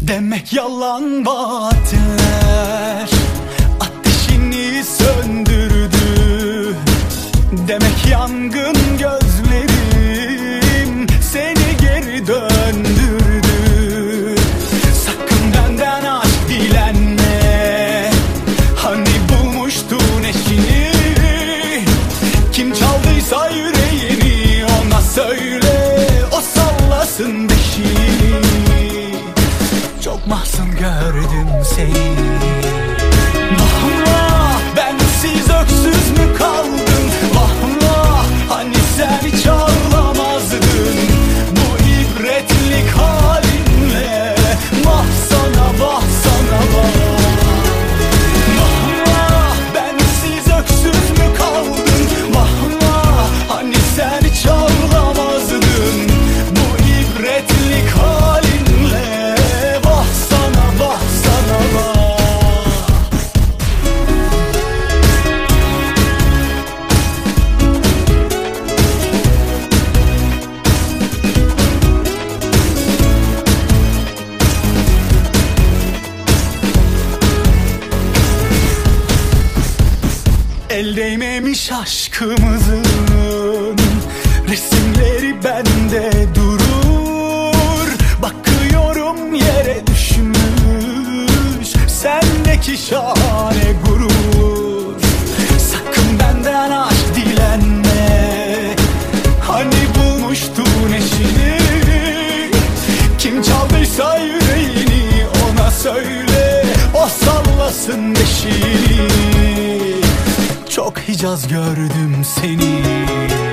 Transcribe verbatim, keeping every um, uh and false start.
Demek yalan vaatler ateşini söndürdü. Demek yangın gözlerim seni geri döndürdü. Sakın benden aşk dilenme, hani bulmuştun eşini. Kim çaldıysa yüreğini ona söyle, o sallasın beşiğini. Çok mahzun gördüm seni. Vah vah, bensiz öksüz mü kaldın? Vah vah, hani sen hiç ağlamazdın bu ibretlik halinle. Vah sana, vah sana, vah. Vah vah, bensiz öksüz mü kaldın? Vah vah, hani sen hiç ağlamazdın bu ibretlik halinle. Vah sana, vah sana, vah. El değmemiş aşkımızın resimleri bende durur. Bakıyorum yere düşmüş sendeki şahane gurur. Sakın benden aşk dilenme, hani bulmuştun eşini. Kim çaldıysa yüreğini ona söyle, o sallasın beşiğini. Çok Hicaz gördüm seni.